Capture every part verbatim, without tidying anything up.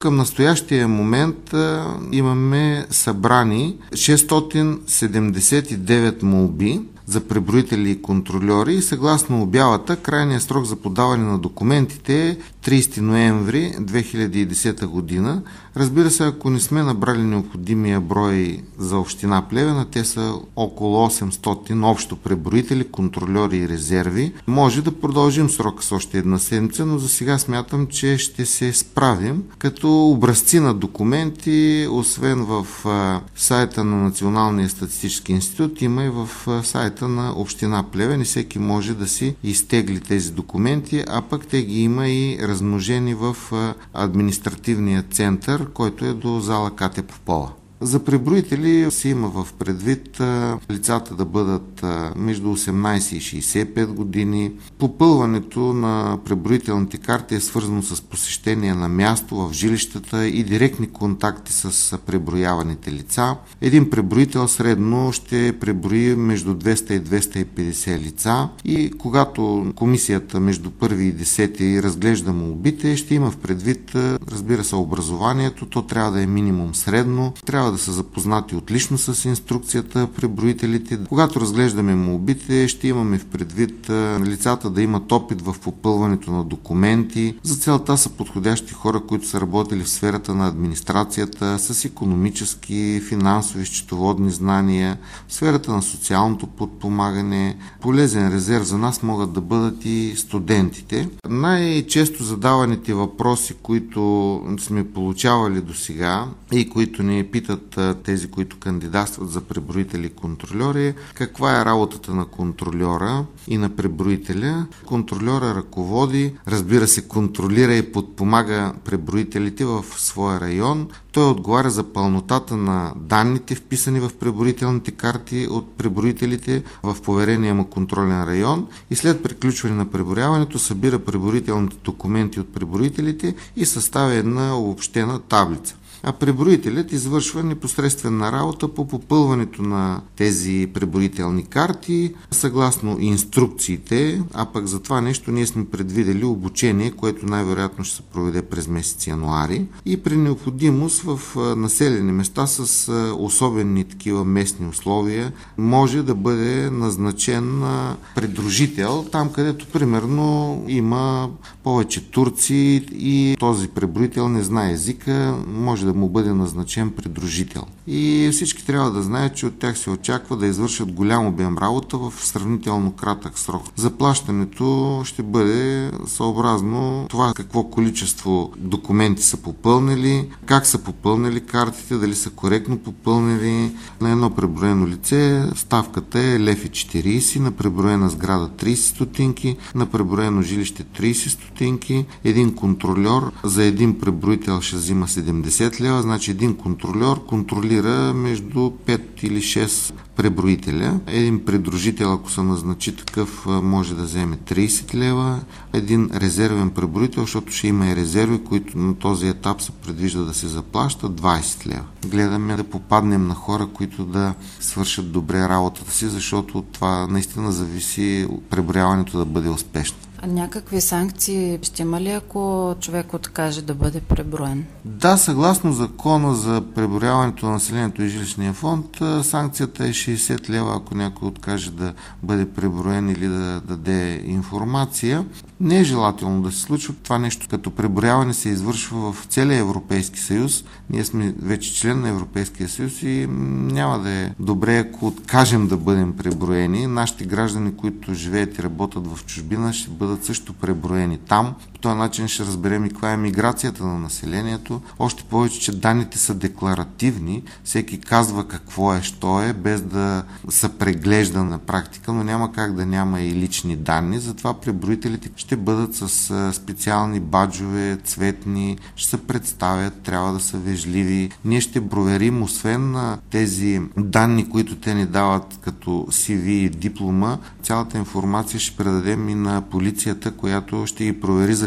Към настоящия момент а, имаме събрани шестстотин седемдесет и девет молби за преброители и контрольори и съгласно обявата, крайният срок за подаване на документите е тридесети ноември две хиляди и десета година. Разбира се, ако не сме набрали необходимия брой за община Плевен, а те са около осемстотин общо преброители, контрольори и резерви, може да продължим срока с още една седмица, но за сега смятам, че ще се справим, като образци на документи, освен в а, сайта на Националния статистически институт, има и в а, сайта на община Плевен и всеки може да си изтегли тези документи, а пък те ги има и размножени в а, административния център, който е до зала Катя Попова. За преброители се има в предвид а, лицата да бъдат а, между осемнадесет и шейсет и пет години. Попълването на преброителните карти е свързано с посещение на място в жилищата и директни контакти с преброяваните лица. Един преброител средно ще преброи между двеста и двеста и петдесет лица и когато комисията между първи и десети разглежда молбите, ще има в предвид, разбира се, образованието. То трябва да е минимум средно, трябва да са запознати отлично с инструкцията преброителите. Когато разглеждаме молбите, ще имаме в предвид лицата да имат опит в попълването на документи. За целта са подходящи хора, които са работили в сферата на администрацията, с икономически, финансови, счетоводни знания, в сферата на социалното подпомагане. Полезен резерв за нас могат да бъдат и студентите. Най-често задаваните въпроси, които сме получавали до сега и които ни питат тези, които кандидатстват за преброители и контрольори, каква е работата на контрольора и на преброителя. Контрольора ръководи, разбира се, контролира и подпомага преброителите в своя район. Той отговаря за пълнотата на данните, вписани в преброителните карти от преброителите в поверения му контролен район и след приключване на преброяването събира преброителните документи от преброителите и съставя една обобщена таблица. А преброителят извършва непосредствена работа по попълването на тези преброителни карти, съгласно инструкциите, а пък за това нещо ние сме предвидели обучение, което най-вероятно ще се проведе през месец януари и при необходимост в населени места с особени такива местни условия може да бъде назначен придружител, там където примерно има повече турци и този преброител не знае езика, може да му бъде назначен придружител. И всички трябва да знаят, че от тях се очаква да извършат голям обем работа в сравнително кратък срок. Заплащането ще бъде съобразно това какво количество документи са попълнили, как са попълнили картите, дали са коректно попълнили. На едно преброено лице ставката е лев и четиридесет, на преброена сграда тридесет стотинки, на преброено жилище тридесет стотинки. Един контрольор за един преброител ще взима седемдесет лева, значи един контрольор контролира между пет или шест преброителя. Един придружител, ако се назначи такъв, може да вземе тридесет лева. Един резервен преброител, защото ще има и резерви, които на този етап се предвижда да се заплащат, двадесет лева. Гледаме да попаднем на хора, които да свършат добре работата си, защото от това наистина зависи преброяването да бъде успешно. А някакви санкции ще има ли, ако човек откаже да бъде преброен? Да, съгласно закона за преброяването на населението и жилищния фонд, санкцията е шейсет лева, ако някой откаже да бъде преброен или да даде информация. Не е желателно да се случва това нещо, като преброяване се извършва в целия Европейски съюз. Ние сме вече член на Европейския съюз и няма да е добре, ако откажем да бъдем преброени. Нашите граждани, които живеят и работят в чужбина, ще бъдат също преброени там. По този начин ще разберем и каква е миграцията на населението. Още повече, че данните са декларативни. Всеки казва какво е, що е, без да се преглежда на практика, но няма как да няма и лични данни. Затова преброителите ще бъдат с специални баджове, цветни, ще се представят, трябва да са вежливи. Ние ще проверим, освен на тези данни, които те ни дават като си ви и диплома, цялата информация ще предадем и на полицията, която ще ги провери за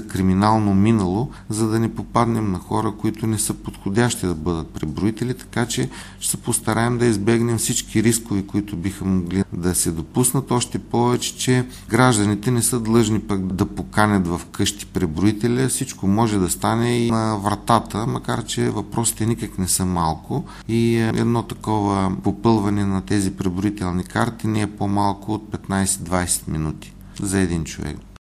за криминално минало, за да не попаднем на хора, които не са подходящи да бъдат преброители, така че ще се постараем да избегнем всички рискови, които биха могли да се допуснат, още повече, че гражданите не са длъжни пък да поканят в къщи преброителя, всичко може да стане и на вратата, макар че въпросите никак не са малко и едно такова попълване на тези преброителни карти не е по-малко от петнайсет-двайсет минути за един човек.